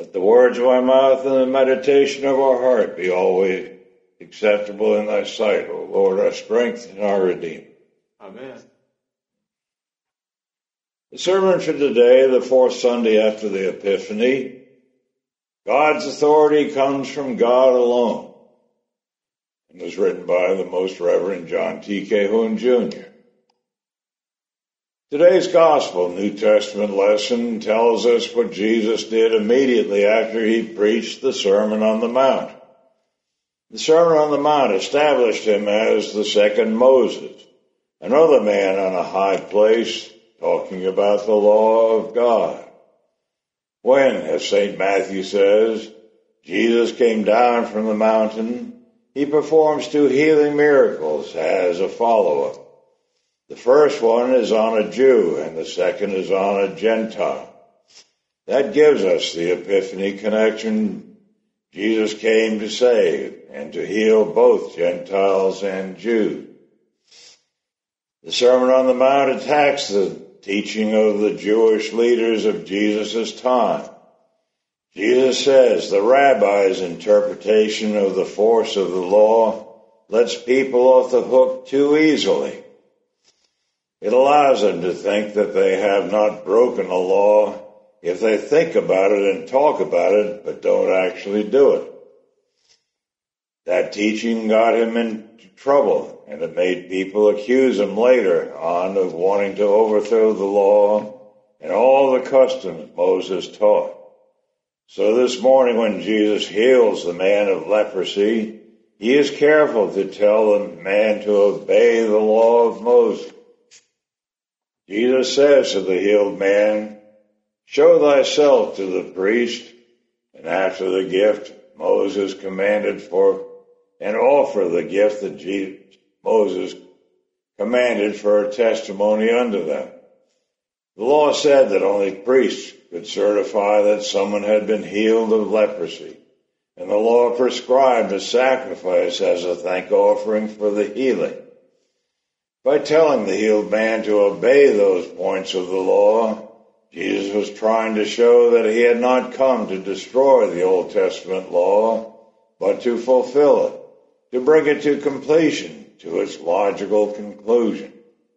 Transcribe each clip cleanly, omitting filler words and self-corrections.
Let the words of my mouth and the meditation of our heart be always acceptable in thy sight, O Lord, our strength and our Redeemer. Amen. The sermon for today, the fourth Sunday after the Epiphany, God's authority comes from God alone, and was written by the Most Reverend John T. Calhoun, Jr. Today's Gospel New Testament lesson tells us what Jesus did immediately after he preached the Sermon on the Mount. The Sermon on the Mount established him as the second Moses, another man on a high place talking about the law of God. When, as St. Matthew says, Jesus came down from the mountain, he performs two healing miracles as a follow-up. The first one is on a Jew, and the second is on a Gentile. That gives us the Epiphany connection. Jesus came to save and to heal both Gentiles and Jews. The Sermon on the Mount attacks the teaching of the Jewish leaders of Jesus' time. Jesus says the rabbi's interpretation of the force of the law lets people off the hook too easily. It allows them to think that they have not broken the law if they think about it and talk about it, but don't actually do it. That teaching got him into trouble, and it made people accuse him later on of wanting to overthrow the law and all the customs Moses taught. So this morning when Jesus heals the man of leprosy, he is careful to tell the man to obey the law of Moses. Jesus says to the healed man, "Show thyself to the priest," and after the gift Moses commanded for, and offer the gift that Moses commanded for a testimony unto them. The law said that only priests could certify that someone had been healed of leprosy, and the law prescribed a sacrifice as a thank offering for the healing. By telling the healed man to obey those points of the law, Jesus was trying to show that he had not come to destroy the Old Testament law, but to fulfill it, to bring it to completion, to its logical conclusion.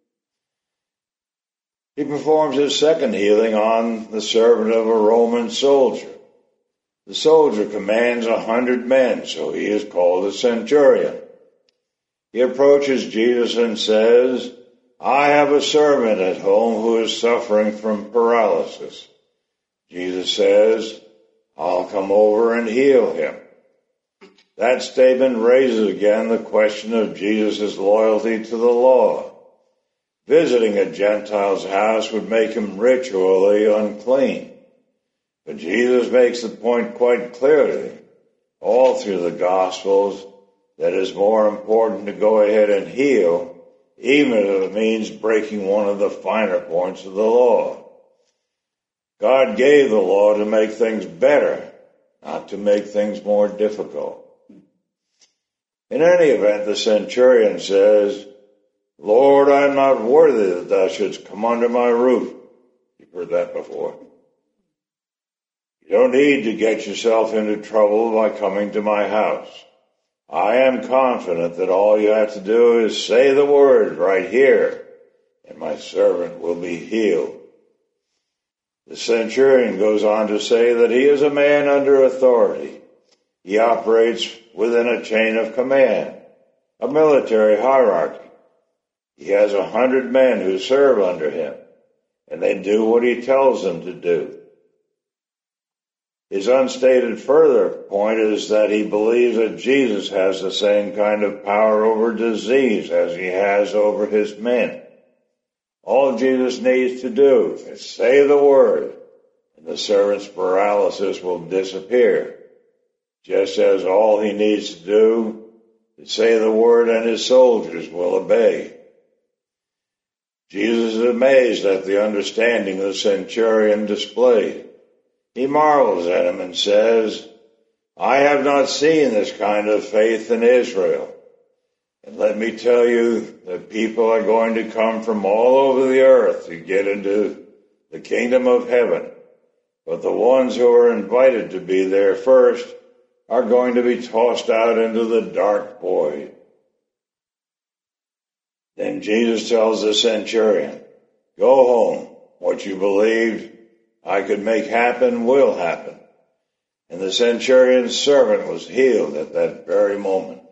He performs his second healing on the servant of a Roman soldier. The soldier commands 100 men, so he is called a centurion. He approaches Jesus and says, "I have a servant at home who is suffering from paralysis." Jesus says, "I'll come over and heal him." That statement raises again the question of Jesus' loyalty to the law. Visiting a Gentile's house would make him ritually unclean. But Jesus makes the point quite clearly, all through the Gospels, that it's more important to go ahead and heal, even if it means breaking one of the finer points of the law. God gave the law to make things better, not to make things more difficult. In any event, the centurion says, "Lord, I am not worthy that thou shouldst come under my roof." You've heard that before. You don't need to get yourself into trouble by coming to my house. I am confident that all you have to do is say the word right here, and my servant will be healed. The centurion goes on to say that he is a man under authority. He operates within a chain of command, a military hierarchy. He has 100 men who serve under him, and they do what he tells them to do. His unstated further point is that he believes that Jesus has the same kind of power over disease as he has over his men. All Jesus needs to do is say the word, and the servant's paralysis will disappear, just as all he needs to do is say the word and his soldiers will obey. Jesus is amazed at the understanding the centurion displayed. He marvels at him and says, "I have not seen this kind of faith in Israel. And let me tell you that people are going to come from all over the earth to get into the kingdom of heaven. but the ones who are invited to be there first are going to be tossed out into the dark void. Then Jesus tells the centurion, "Go home. What you believed I could make happen will happen." And the centurion's servant was healed at that very moment.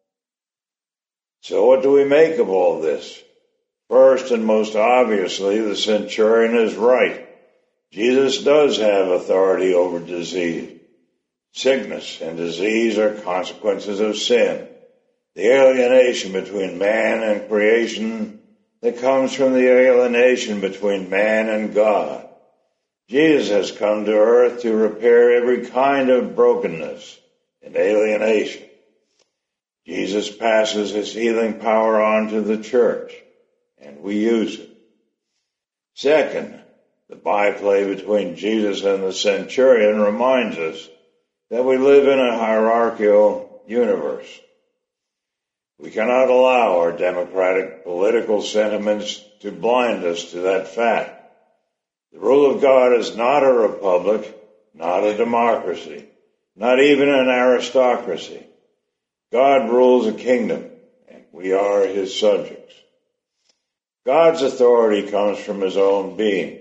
So what do we make of all this? First and most obviously, the centurion is right. Jesus does have authority over disease. Sickness and disease are consequences of sin, the alienation between man and creation that comes from the alienation between man and God. Jesus has come to earth to repair every kind of brokenness and alienation. Jesus passes his healing power on to the church, and we use it. Second, the byplay between Jesus and the centurion reminds us that we live in a hierarchical universe. We cannot allow our democratic political sentiments to blind us to that fact. The rule of God is not a republic, not a democracy, not even an aristocracy. God rules a kingdom, and we are his subjects. God's authority comes from his own being.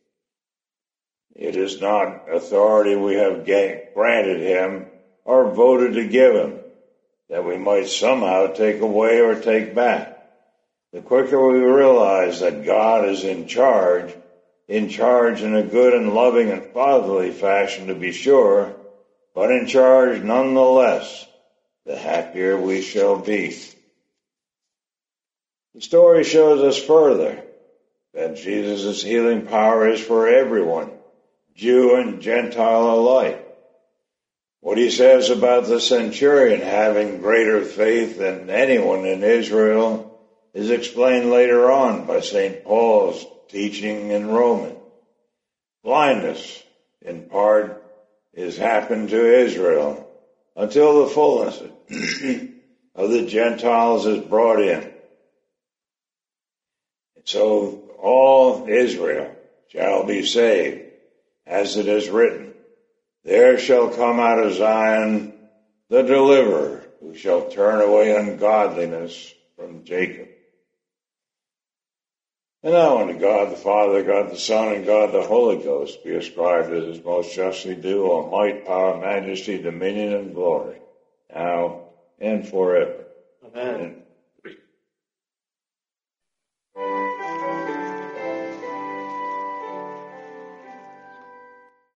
It is not authority we have granted him or voted to give him that we might somehow take away or take back. The quicker we realize that God is in charge in a good and loving and fatherly fashion to be sure, but in charge nonetheless, the happier we shall be. The story shows us further that Jesus' healing power is for everyone, Jew and Gentile alike. What he says about the centurion having greater faith than anyone in Israel is explained later on by St. Paul's teaching in Romans. Blindness, in part, is happened to Israel until the fullness of the Gentiles is brought in. And so all Israel shall be saved, as it is written, "There shall come out of Zion the deliverer, who shall turn away ungodliness from Jacob." And now unto God the Father, God the Son, and God the Holy Ghost be ascribed as is most justly due all might, power, majesty, dominion, and glory, now and forever. Amen.